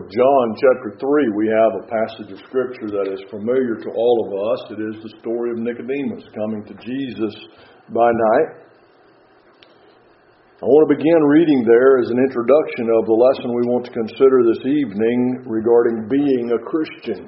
of John chapter 3, we have a passage of Scripture that is familiar to all of us. It is the story of Nicodemus coming to Jesus by night. I want to begin reading there as an introduction of the lesson we want to consider this evening regarding being a Christian.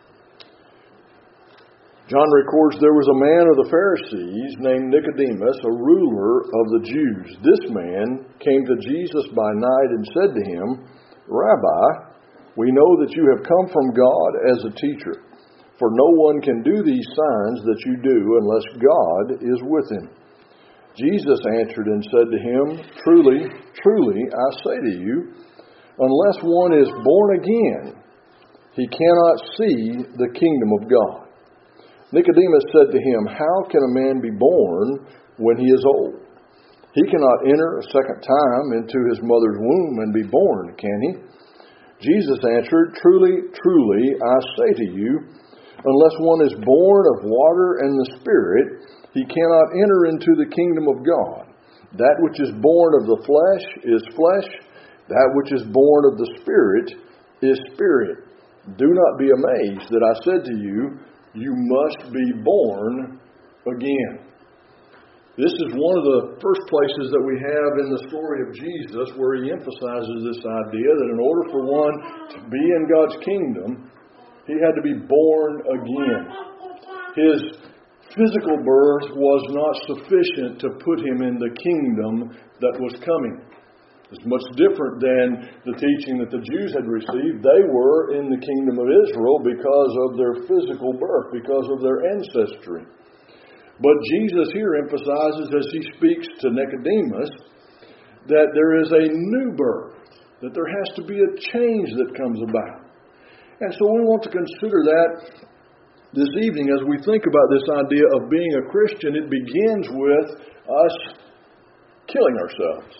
John records there was a man of the Pharisees named Nicodemus, a ruler of the Jews. This man came to Jesus by night and said to him, Rabbi, we know that you have come from God as a teacher, for no one can do these signs that you do unless God is with him. Jesus answered and said to him, Truly, truly, I say to you, unless one is born again, he cannot see the kingdom of God. Nicodemus said to him, How can a man be born when he is old? He cannot enter a second time into his mother's womb and be born, can he? Jesus answered, Truly, truly, I say to you, unless one is born of water and the Spirit, he cannot enter into the kingdom of God. That which is born of the flesh is flesh. That which is born of the Spirit is spirit. Do not be amazed that I said to you, you must be born again. This is one of the first places that we have in the story of Jesus where he emphasizes this idea that in order for one to be in God's kingdom, he had to be born again. His physical birth was not sufficient to put him in the kingdom that was coming. It's much different than the teaching that the Jews had received. They were in the kingdom of Israel because of their physical birth, because of their ancestry. But Jesus here emphasizes as he speaks to Nicodemus that there is a new birth, that there has to be a change that comes about. And so we want to consider that this evening as we think about this idea of being a Christian. It begins with us killing ourselves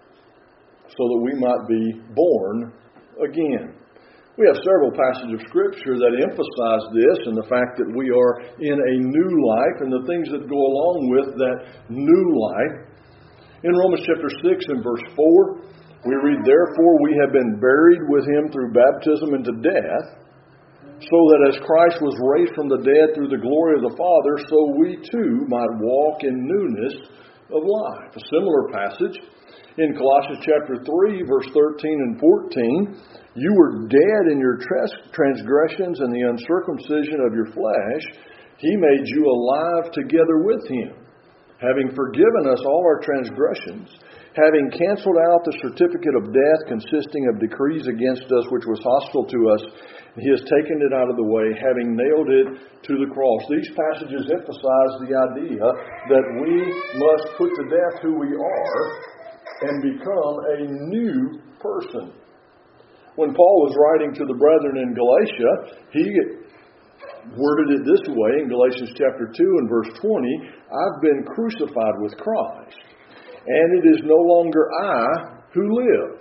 so that we might be born again. We have several passages of Scripture that emphasize this and the fact that we are in a new life and the things that go along with that new life. In Romans chapter 6 and verse 4, we read, Therefore we have been buried with him through baptism into death, so that as Christ was raised from the dead through the glory of the Father, so we too might walk in newness of life. A similar passage in Colossians chapter 3, verse 13 and 14, You were dead in your transgressions and the uncircumcision of your flesh. He made you alive together with him, having forgiven us all our transgressions, having canceled out the certificate of death consisting of decrees against us, which was hostile to us. He has taken it out of the way, having nailed it to the cross. These passages emphasize the idea that we must put to death who we are and become a new person. When Paul was writing to the brethren in Galatia, he worded it this way in Galatians chapter 2 and verse 20, I've been crucified with Christ, and it is no longer I who live,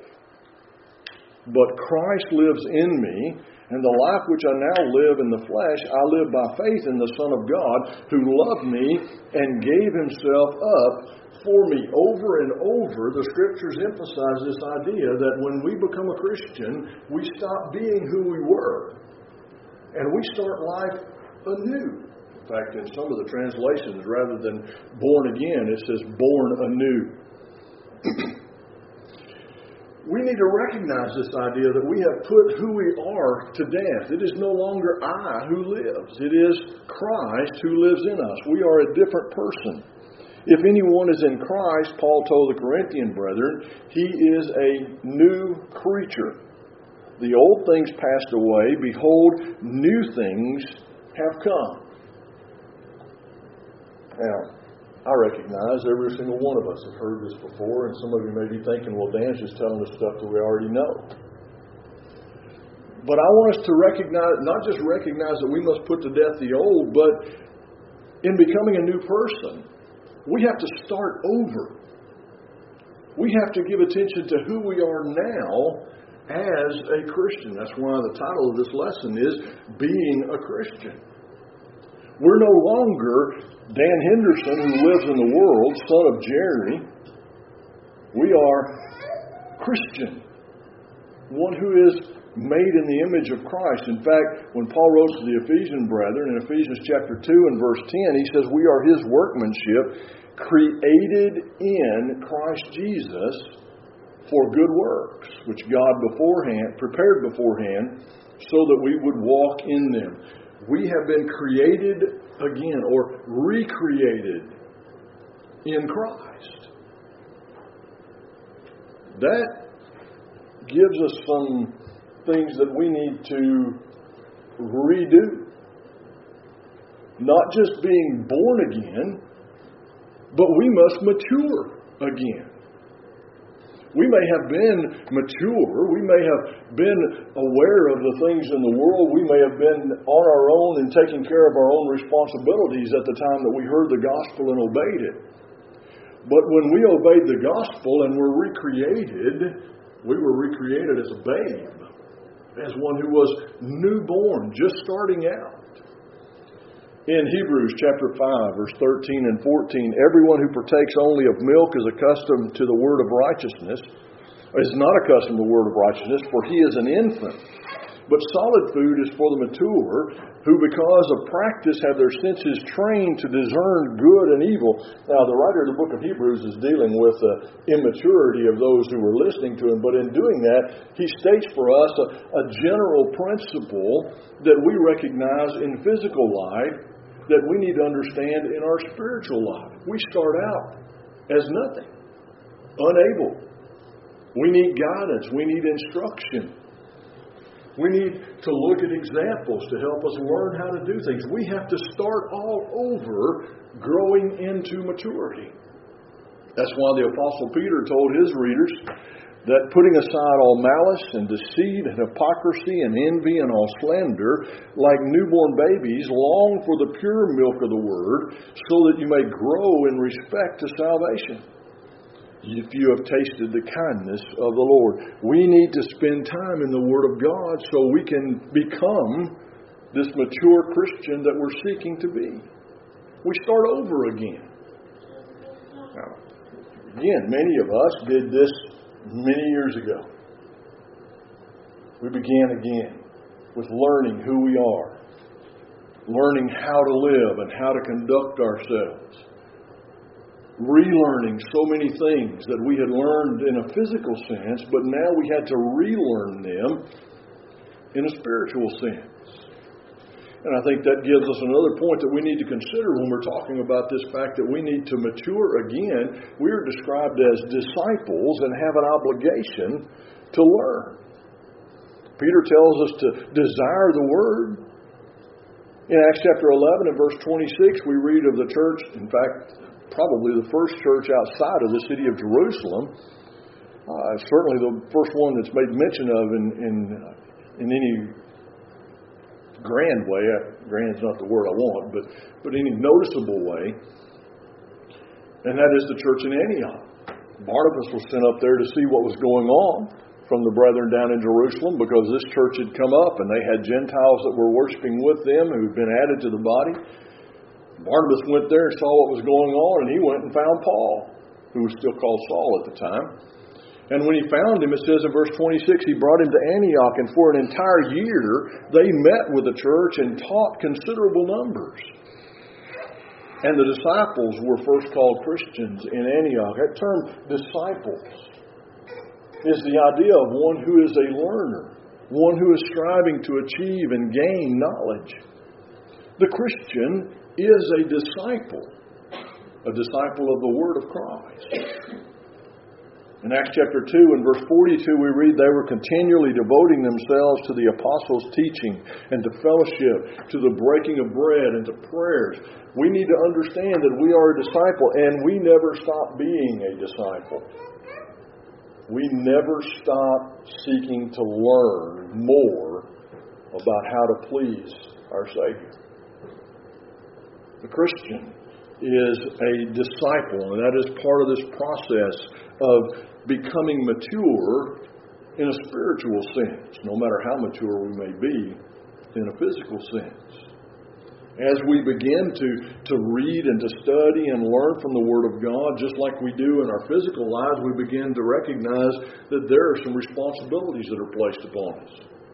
but Christ lives in me, and the life which I now live in the flesh, I live by faith in the Son of God, who loved me and gave himself up for me. Over and over, the Scriptures emphasize this idea that when we become a Christian, we stop being who we were, and we start life anew. In fact, in some of the translations, rather than born again, it says born anew. We need to recognize this idea that we have put who we are to death. It is no longer I who lives. It is Christ who lives in us. We are a different person. If anyone is in Christ, Paul told the Corinthian brethren, he is a new creature. The old things passed away. Behold, new things have come. Now, I recognize every single one of us have heard this before, and some of you may be thinking, well, Dan's just telling us stuff that we already know. But I want us to recognize, not just recognize that we must put to death the old, but in becoming a new person, we have to start over. We have to give attention to who we are now as a Christian. That's why the title of this lesson is Being a Christian. We're no longer Dan Henderson, who lives in the world, son of Jerry. We are Christian, one who is made in the image of Christ. In fact, when Paul wrote to the Ephesian brethren, in Ephesians chapter 2 and verse 10, he says, we are His workmanship, created in Christ Jesus for good works, which God prepared beforehand, so that we would walk in them. We have been created again, or recreated in Christ. That gives us some things that we need to redo. Not just being born again, but we must mature again. We may have been mature. We may have been aware of the things in the world. We may have been on our own and taking care of our own responsibilities at the time that we heard the gospel and obeyed it. But when we obeyed the gospel and were recreated, we were recreated as a babe, as one who was newborn, just starting out. In Hebrews chapter 5, verse 13 and 14, everyone who partakes only of milk is accustomed to the word of righteousness, is not accustomed to the word of righteousness, for he is an infant. But solid food is for the mature, who because of practice have their senses trained to discern good and evil. Now, the writer of the book of Hebrews is dealing with the immaturity of those who were listening to him, but in doing that, he states for us a general principle that we recognize in physical life that we need to understand in our spiritual life. We start out as nothing, unable. We need guidance. We need instruction. We need to look at examples to help us learn how to do things. We have to start all over growing into maturity. That's why the Apostle Peter told his readers that putting aside all malice and deceit and hypocrisy and envy and all slander, like newborn babies, long for the pure milk of the Word, so that you may grow in respect to salvation, if you have tasted the kindness of the Lord. We need to spend time in the Word of God so we can become this mature Christian that we're seeking to be. We start over again. Now, again, many of us did this many years ago. We began again with learning who we are, learning how to live and how to conduct ourselves, relearning so many things that we had learned in a physical sense, but now we had to relearn them in a spiritual sense. And I think that gives us another point that we need to consider when we're talking about this fact that we need to mature again. We are described as disciples and have an obligation to learn. Peter tells us to desire the Word. In Acts chapter 11 and verse 26, we read of the church, in fact, probably the first church outside of the city of Jerusalem, certainly the first one that's made mention of in any grand way. Grand's not the word I want, but any noticeable way. And that is the church in Antioch. Barnabas was sent up there to see what was going on from the brethren down in Jerusalem, because this church had come up and they had Gentiles that were worshiping with them who had been added to the body. Barnabas went there and saw what was going on, and he went and found Paul, who was still called Saul at the time. And when he found him, it says in verse 26, he brought him to Antioch, and for an entire year they met with the church and taught considerable numbers. And the disciples were first called Christians in Antioch. That term, disciples, is the idea of one who is a learner, one who is striving to achieve and gain knowledge. The Christian is a disciple of the Word of Christ. In Acts chapter 2 and verse 42 we read, they were continually devoting themselves to the apostles' teaching and to fellowship, to the breaking of bread and to prayers. We need to understand that we are a disciple, and we never stop being a disciple. We never stop seeking to learn more about how to please our Savior. The Christian is a disciple, and that is part of this process of becoming mature in a spiritual sense, no matter how mature we may be in a physical sense. As we begin to read and to study and learn from the Word of God, just like we do in our physical lives, we begin to recognize that there are some responsibilities that are placed upon us.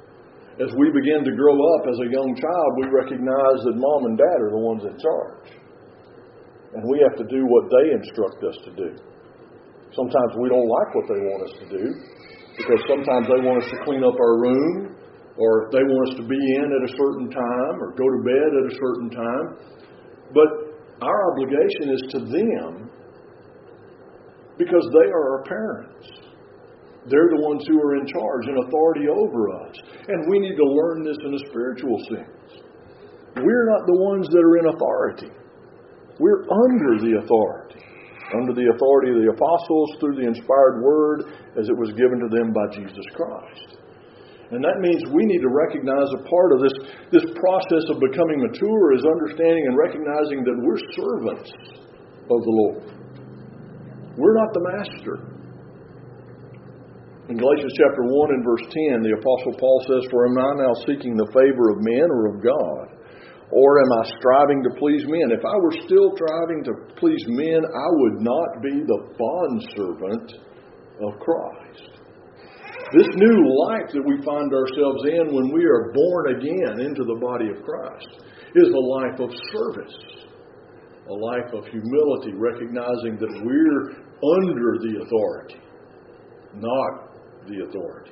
As we begin to grow up as a young child, we recognize that Mom and Dad are the ones in charge. And we have to do what they instruct us to do. Sometimes we don't like what they want us to do, because sometimes they want us to clean up our room, or they want us to be in at a certain time, or go to bed at a certain time. But our obligation is to them, because they are our parents. They're the ones who are in charge and authority over us. And we need to learn this in a spiritual sense. We're not the ones that are in authority. We're under the authority. Under the authority of the apostles through the inspired word as it was given to them by Jesus Christ. And that means we need to recognize a part of this process of becoming mature is understanding and recognizing that we're servants of the Lord. We're not the master. In Galatians chapter 1 and verse 10, the Apostle Paul says, "For am I now seeking the favor of men or of God? Or am I striving to please men? If I were still striving to please men, I would not be the bondservant of Christ." This new life that we find ourselves in when we are born again into the body of Christ is a life of service, a life of humility, recognizing that we're under the authority, not the authority.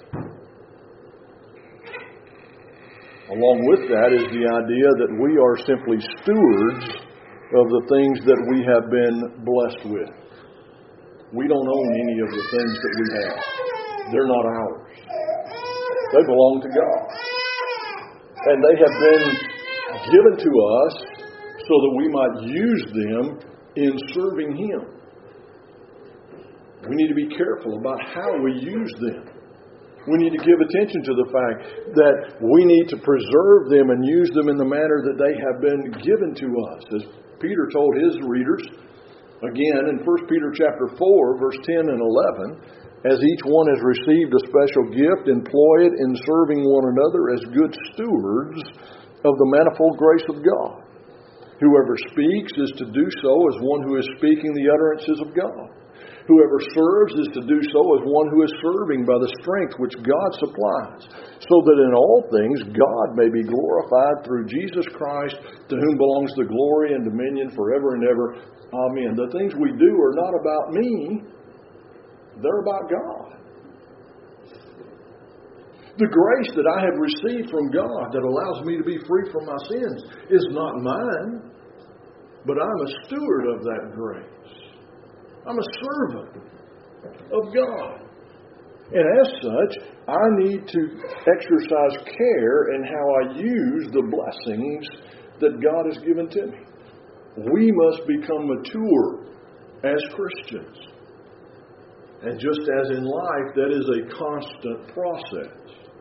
Along with that is the idea that we are simply stewards of the things that we have been blessed with. We don't own any of the things that we have. They're not ours. They belong to God. And they have been given to us so that we might use them in serving Him. We need to be careful about how we use them. We need to give attention to the fact that we need to preserve them and use them in the manner that they have been given to us. As Peter told his readers, again in 1 Peter chapter 4, verse 10 and 11, "As each one has received a special gift, employ it in serving one another as good stewards of the manifold grace of God. Whoever speaks is to do so as one who is speaking the utterances of God. Whoever serves is to do so as one who is serving by the strength which God supplies, so that in all things God may be glorified through Jesus Christ, to whom belongs the glory and dominion forever and ever. Amen." The things we do are not about me. They're about God. The grace that I have received from God that allows me to be free from my sins is not mine, but I'm a steward of that grace. I'm a servant of God. And as such, I need to exercise care in how I use the blessings that God has given to me. We must become mature as Christians. And just as in life, that is a constant process.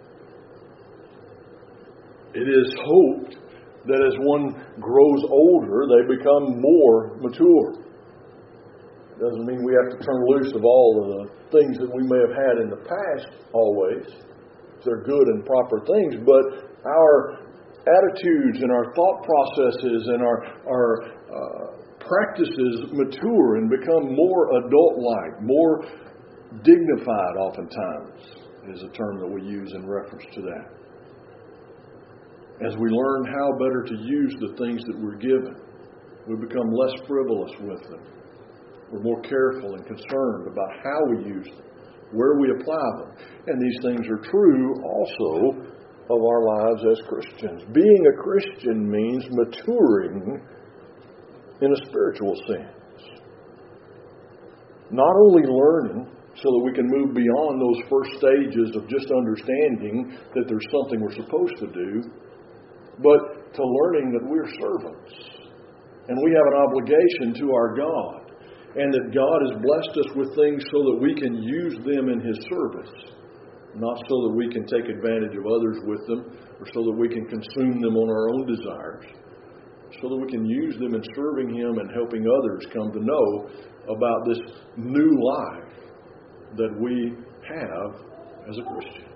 It is hoped that as one grows older, they become more mature. It doesn't mean we have to turn loose of all of the things that we may have had in the past always. They're good and proper things, but our attitudes and our thought processes and our practices mature and become more adult-like, more dignified oftentimes, is a term that we use in reference to that. As we learn how better to use the things that we're given, we become less frivolous with them. We're more careful and concerned about how we use them, where we apply them. And these things are true also of our lives as Christians. Being a Christian means maturing in a spiritual sense. Not only learning so that we can move beyond those first stages of just understanding that there's something we're supposed to do, but to learning that we're servants. And we have an obligation to our God. And that God has blessed us with things so that we can use them in His service. Not so that we can take advantage of others with them, or so that we can consume them on our own desires. So that we can use them in serving Him and helping others come to know about this new life that we have as a Christian.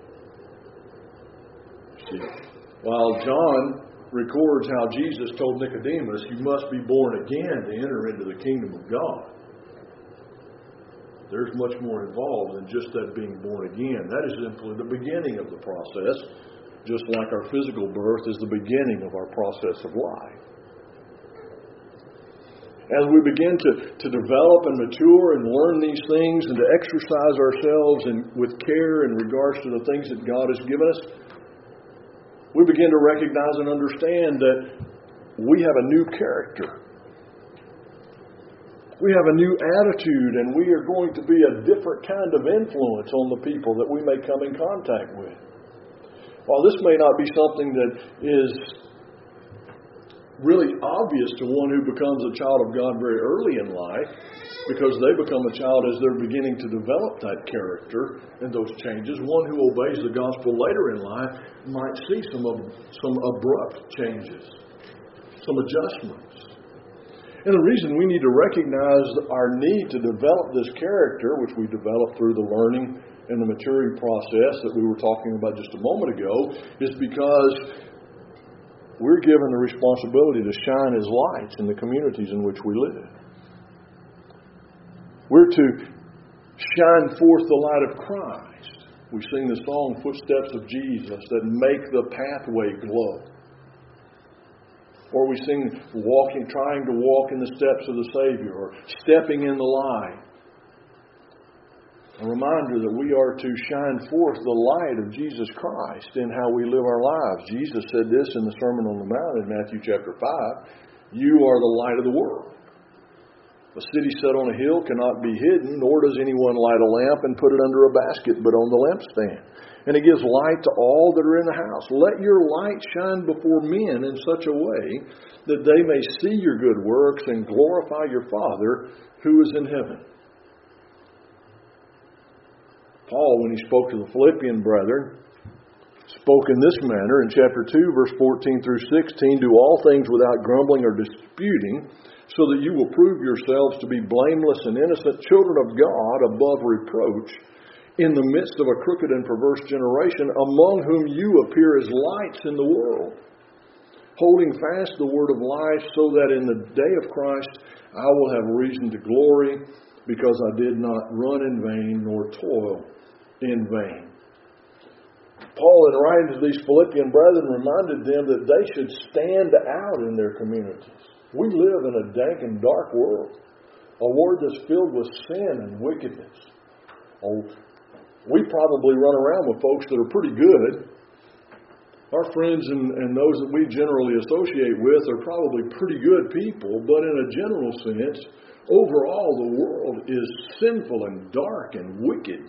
See, while John records how Jesus told Nicodemus, "You must be born again to enter into the kingdom of God," there's much more involved than just that being born again. That is simply the beginning of the process just like our physical birth is the beginning of our process of life. As we begin to develop and mature and learn these things and to exercise ourselves with care in regards to the things that God has given us, we begin to recognize and understand that we have a new character. We have a new attitude, and we are going to be a different kind of influence on the people that we may come in contact with. While this may not be something that is really obvious to one who becomes a child of God very early in life, because they become a child as they're beginning to develop that character and those changes. One who obeys the gospel later in life might see some abrupt changes, some adjustments. And the reason we need to recognize our need to develop this character, which we develop through the learning and the maturing process that we were talking about just a moment ago, is because we're given the responsibility to shine as lights in the communities in which we live. We're to shine forth the light of Christ. We sing the song, Footsteps of Jesus, that make the pathway glow. Or we sing, trying to walk in the steps of the Savior, or stepping in the light. A reminder that we are to shine forth the light of Jesus Christ in how we live our lives. Jesus said this in the Sermon on the Mount in Matthew chapter 5. You are the light of the world. A city set on a hill cannot be hidden, nor does anyone light a lamp and put it under a basket, but on the lampstand. And it gives light to all that are in the house. Let your light shine before men in such a way that they may see your good works and glorify your Father who is in heaven. Paul, when he spoke to the Philippian brethren, spoke in this manner in chapter 2, verse 14 through 16, do all things without grumbling or disputing, so that you will prove yourselves to be blameless and innocent children of God above reproach, in the midst of a crooked and perverse generation, among whom you appear as lights in the world, holding fast the word of life, so that in the day of Christ I will have reason to glory, because I did not run in vain nor toil in vain. Paul, in writing to these Philippian brethren, reminded them that they should stand out in their communities. We live in a dank and dark world, a world that's filled with sin and wickedness. We probably run around with folks that are pretty good. Our friends and those that we generally associate with are probably pretty good people, but in a general sense, overall the world is sinful and dark and wicked.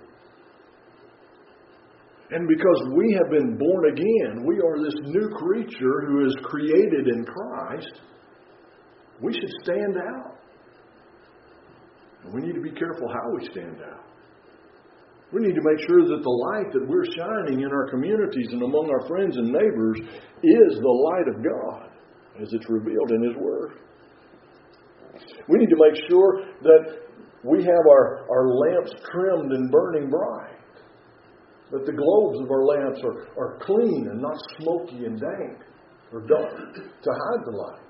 And because we have been born again, we are this new creature who is created in Christ, we should stand out. And we need to be careful how we stand out. We need to make sure that the light that we're shining in our communities and among our friends and neighbors is the light of God, as it's revealed in His Word. We need to make sure that we have our lamps trimmed and burning bright. That the globes of our lamps are clean and not smoky and dank or dark to hide the light.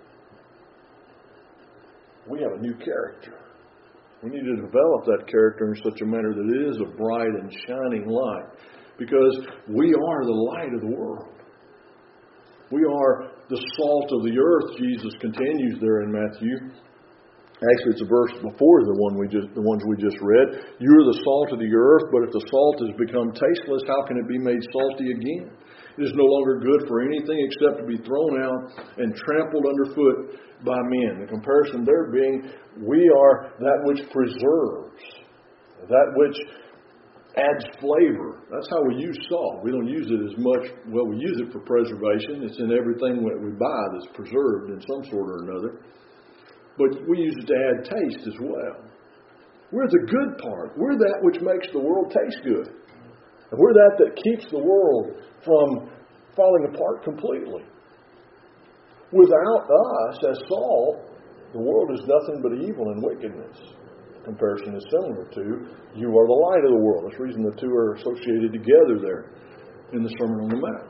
We have a new character. We need to develop that character in such a manner that it is a bright and shining light, because we are the light of the world. We are the salt of the earth, Jesus continues there in Matthew. Actually, it's a verse before the ones we just read. You are the salt of the earth, but if the salt has become tasteless, how can it be made salty again? It is no longer good for anything except to be thrown out and trampled underfoot by men. The comparison there being, we are that which preserves, that which adds flavor. That's how we use salt. We don't use it as much. Well, we use it for preservation. It's in everything that we buy that's preserved in some sort or another. But we use it to add taste as well. We're the good part. We're that which makes the world taste good. And we're that keeps the world from falling apart completely. Without us, as salt, the world is nothing but evil and wickedness. The comparison is similar to, you are the light of the world. That's the reason the two are associated together there in the Sermon on the Mount.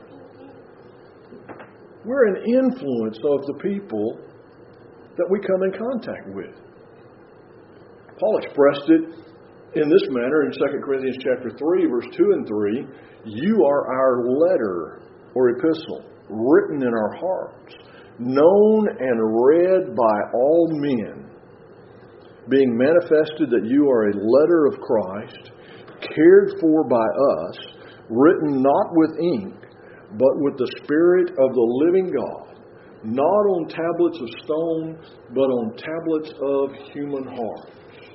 We're an influence of the people that we come in contact with. Paul expressed it in this manner in 2 Corinthians chapter 3, verse 2 and 3. You are our letter or epistle, written in our hearts, known and read by all men, being manifested that you are a letter of Christ, cared for by us, written not with ink, but with the Spirit of the living God, not on tablets of stone, but on tablets of human hearts.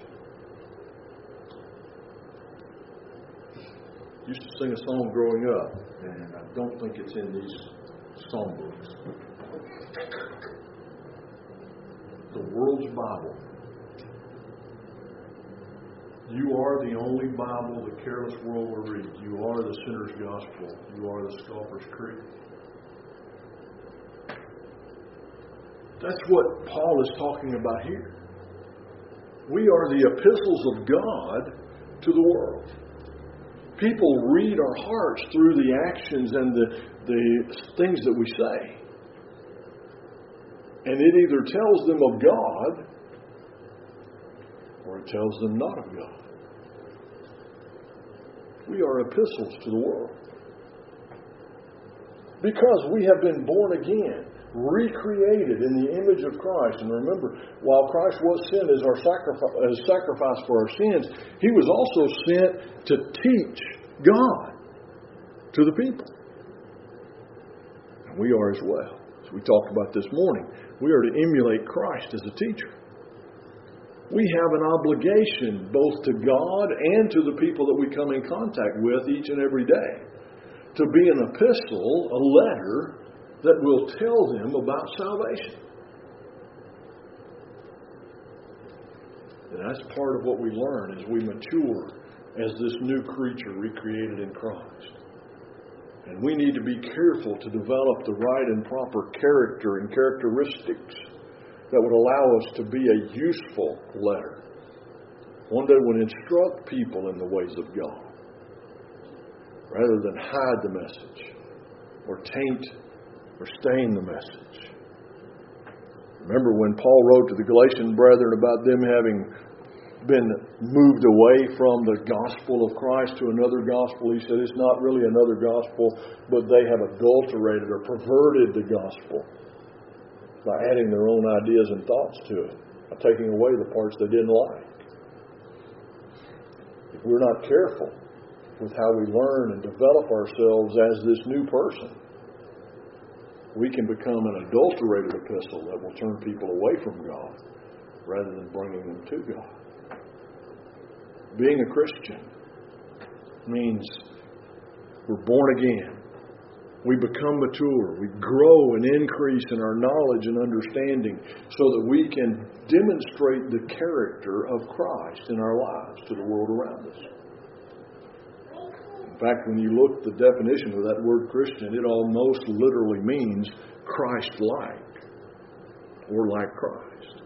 I used to sing a song growing up, and I don't think it's in these songbooks. The world's Bible. You are the only Bible the careless world will read. You are the sinner's gospel. You are the scoffer's creed. That's what Paul is talking about here. We are the epistles of God to the world. People read our hearts through the actions and the things that we say. And it either tells them of God or it tells them not of God. We are epistles to the world. Because we have been born again, recreated in the image of Christ. And remember, while Christ was sent as our sacrifice for our sins, He was also sent to teach God to the people. And we are as well. As we talked about this morning, we are to emulate Christ as a teacher. We have an obligation both to God and to the people that we come in contact with each and every day to be an epistle, a letter that will tell them about salvation. And that's part of what we learn as we mature as this new creature recreated in Christ. And we need to be careful to develop the right and proper character and characteristics that would allow us to be a useful letter. One that would instruct people in the ways of God, rather than hide the message or taint or stain the message. Remember when Paul wrote to the Galatian brethren about them having been moved away from the gospel of Christ to another gospel? He said it's not really another gospel, but they have adulterated or perverted the gospel by adding their own ideas and thoughts to it, by taking away the parts they didn't like. If we're not careful with how we learn and develop ourselves as this new person, we can become an adulterated epistle that will turn people away from God rather than bringing them to God. Being a Christian means we're born again. We become mature. We grow and increase in our knowledge and understanding so that we can demonstrate the character of Christ in our lives to the world around us. In fact, when you look at the definition of that word Christian, it almost literally means Christ-like or like Christ.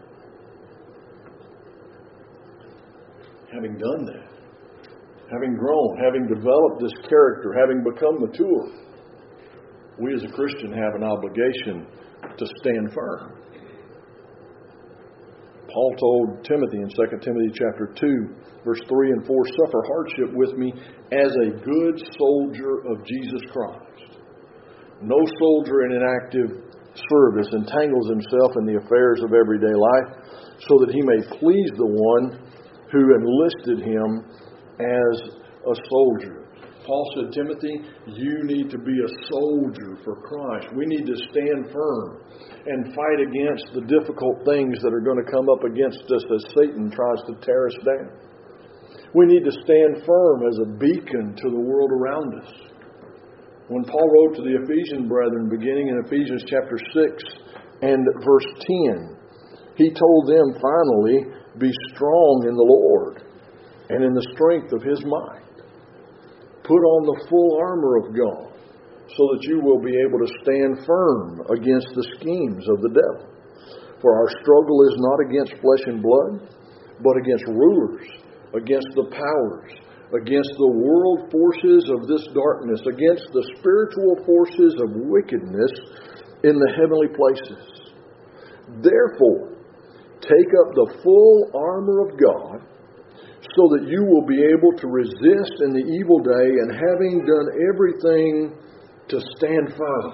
Having done that, having grown, having developed this character, having become mature, we as a Christian have an obligation to stand firm. Paul told Timothy in 2 Timothy chapter 2, verse 3 and 4, suffer hardship with me as a good soldier of Jesus Christ. No soldier in an active service entangles himself in the affairs of everyday life so that he may please the one who enlisted him as a soldier. Paul said, Timothy, you need to be a soldier for Christ. We need to stand firm and fight against the difficult things that are going to come up against us as Satan tries to tear us down. We need to stand firm as a beacon to the world around us. When Paul wrote to the Ephesian brethren, beginning in Ephesians chapter 6 and verse 10, he told them finally, be strong in the Lord and in the strength of His might. Put on the full armor of God so that you will be able to stand firm against the schemes of the devil. For our struggle is not against flesh and blood, but against rulers, against the powers, against the world forces of this darkness, against the spiritual forces of wickedness in the heavenly places. Therefore, take up the full armor of God, so that you will be able to resist in the evil day, and having done everything to stand firm.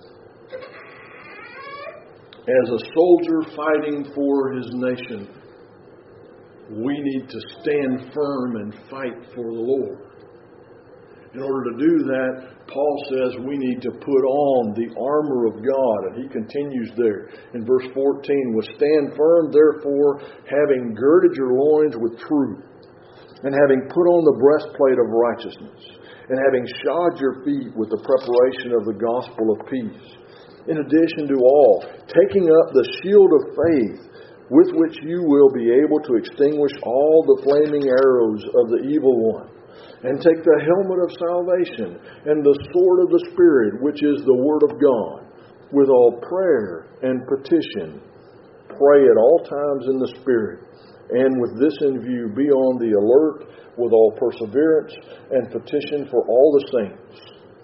As a soldier fighting for his nation, we need to stand firm and fight for the Lord. In order to do that, Paul says we need to put on the armor of God. And he continues there in verse 14, "Stand firm, therefore, having girded your loins with truth, and having put on the breastplate of righteousness, and having shod your feet with the preparation of the gospel of peace. In addition to all, taking up the shield of faith, with which you will be able to extinguish all the flaming arrows of the evil one. And take the helmet of salvation and the sword of the Spirit, which is the Word of God, with all prayer and petition. Pray at all times in the Spirit, and with this in view, be on the alert with all perseverance and petition for all the saints."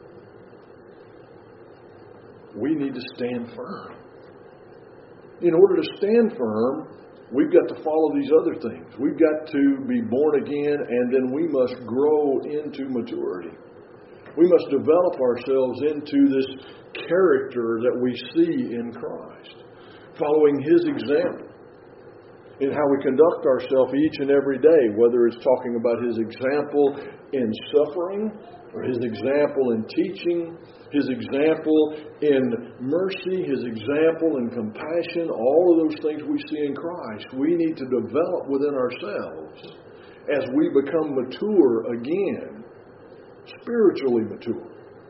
We need to stand firm. In order to stand firm, we've got to follow these other things. We've got to be born again, and then we must grow into maturity. We must develop ourselves into this character that we see in Christ, following His example in how we conduct ourselves each and every day, whether it's talking about His example in suffering, or His example in teaching, His example in mercy, His example in compassion, all of those things we see in Christ, we need to develop within ourselves as we become mature again, spiritually mature.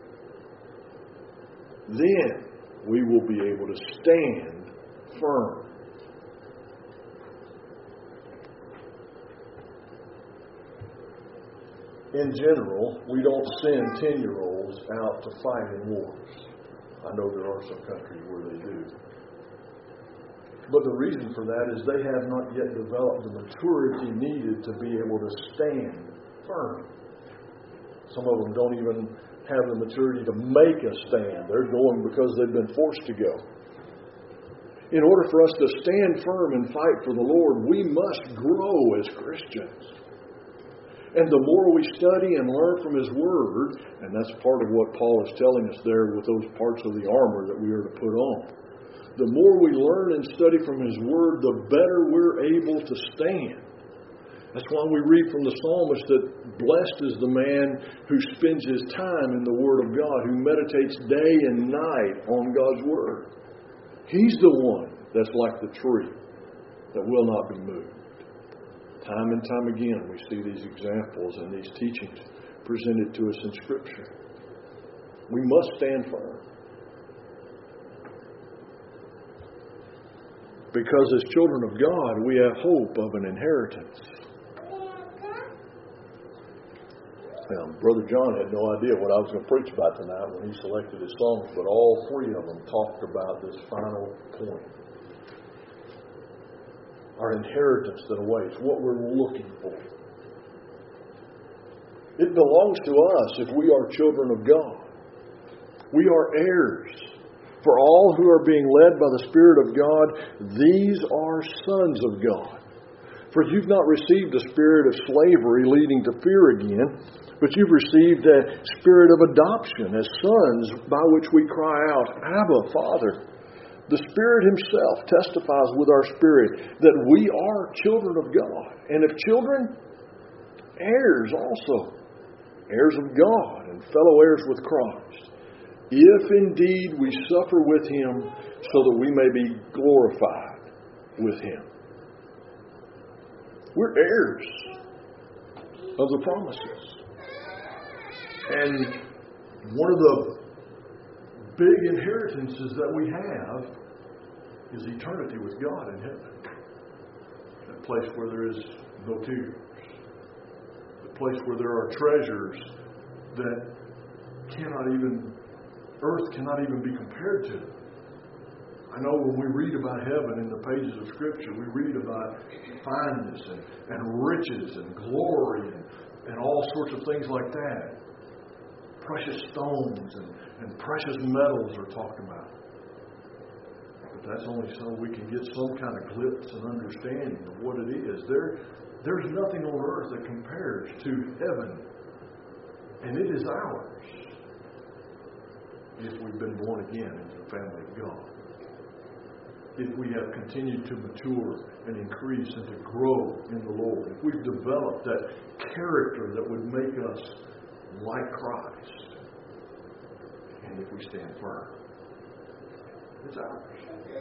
Then we will be able to stand firm. In general, we don't send 10-year-olds out to fight in wars. I know there are some countries where they do. But the reason for that is they have not yet developed the maturity needed to be able to stand firm. Some of them don't even have the maturity to make a stand. They're going because they've been forced to go. In order for us to stand firm and fight for the Lord, we must grow as Christians. And the more we study and learn from His Word, and that's part of what Paul is telling us there with those parts of the armor that we are to put on. The more we learn and study from His Word, the better we're able to stand. That's why we read from the psalmist that blessed is the man who spends his time in the Word of God, who meditates day and night on God's Word. He's the one that's like the tree that will not be moved. Time and time again, we see these examples and these teachings presented to us in Scripture. We must stand firm. Because as children of God, we have hope of an inheritance. Brother John had no idea what I was going to preach about tonight when he selected his songs, but all three of them talked about this final point. Our inheritance that awaits, what we're looking for. It belongs to us if we are children of God. We are heirs. For all who are being led by the Spirit of God, these are sons of God. For you've not received a spirit of slavery leading to fear again, but you've received a spirit of adoption as sons, by which we cry out, Abba, Father. The Spirit Himself testifies with our spirit that we are children of God. And if children, heirs also. Heirs of God and fellow heirs with Christ. If indeed we suffer with Him, so that we may be glorified with Him. We're heirs of the promises. And one of the big inheritances that we have is eternity with God in heaven. That place where there is no tears. The place where there are treasures that earth cannot even be compared to. I know when we read about heaven in the pages of Scripture, we read about fineness and riches and glory and all sorts of things like that. Precious stones and precious metals are talked about. But that's only so we can get some kind of glimpse and understanding of what it is. There's nothing on earth that compares to heaven. And it is ours. if we've been born again into the family of God. If we have continued to mature and increase and to grow in the Lord. If we've developed that character that would make us like Christ. And if we stand firm. It's ours.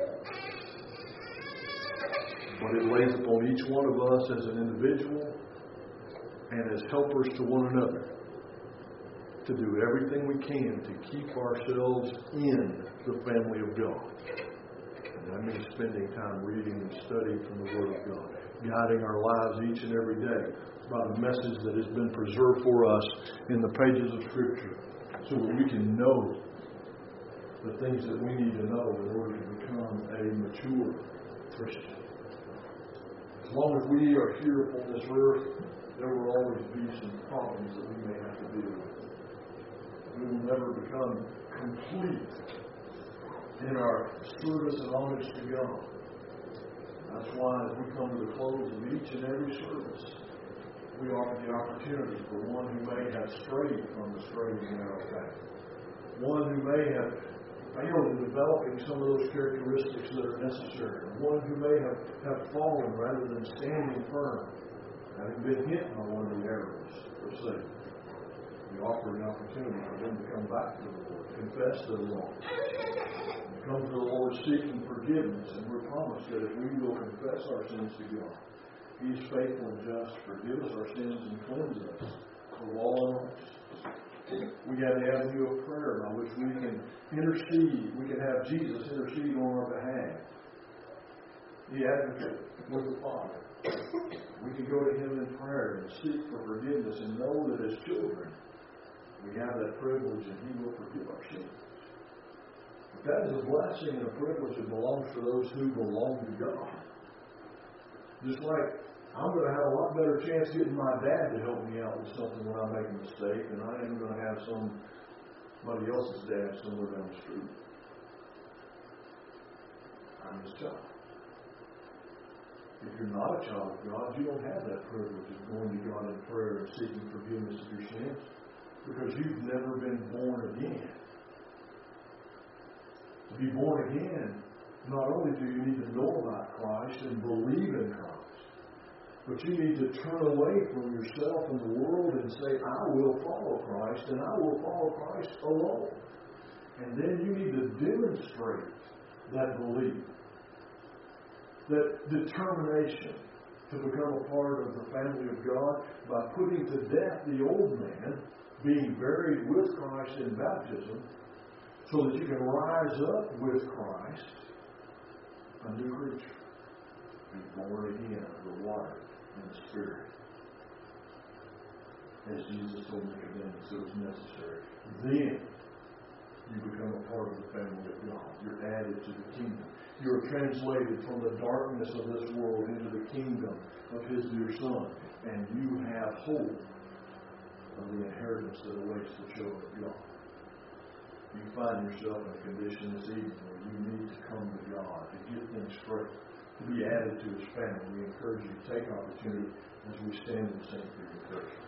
But it lays upon each one of us as an individual and as helpers to one another to do everything we can to keep ourselves in the family of God. And that means spending time reading and studying from the Word of God, guiding our lives each and every day by the message that has been preserved for us in the pages of Scripture so that we can know the things that we need to know in order to become a mature Christian. As long as we are here upon this earth, there will always be some problems that we may have to deal with. We will never become complete in our service and homage to God. That's why as we come to the close of each and every service, we offer the opportunity for one who may have strayed from the straight and narrow path. One who may have failed in developing some of those characteristics that are necessary. One who may have fallen rather than standing firm, having been hit by one of the arrows of Satan. We offer an opportunity for them to come back to the Lord, confess their wrong, come to the Lord seeking forgiveness, and we're promised that if we will confess our sins to God, He is faithful and just to forgive us our sins and cleanse us of all unrighteousness. We have the avenue of prayer by which we can intercede. We can have Jesus intercede on our behalf. The advocate with the Father. We can go to Him in prayer and seek for forgiveness and know that as children, we have that privilege and He will forgive our sins. But that is a blessing and a privilege that belongs to those who belong to God. Just like I'm going to have a lot better chance getting my dad to help me out with something when I make a mistake than I am going to have somebody else's dad somewhere down the street. I'm His child. If you're not a child of God, you don't have that privilege of going to God in prayer and seeking forgiveness of your sins because you've never been born again. To be born again, not only do you need to know about Christ and believe in Christ, but you need to turn away from yourself and the world and say, I will follow Christ, and I will follow Christ alone. And then you need to demonstrate that belief, that determination to become a part of the family of God by putting to death the old man, being buried with Christ in baptism, so that you can rise up with Christ, a new creature, be born again of the water and the Spirit. As Jesus told Nicodemus, it was necessary. Then you become a part of the family of God. You're added to the kingdom. You're translated from the darkness of this world into the kingdom of His dear Son. And you have hope of the inheritance that awaits the children of God. You find yourself in a condition this evening where you need to come to God to get things straight, to be added to His family. We encourage you to take opportunity as we stand and sing for your encouragement.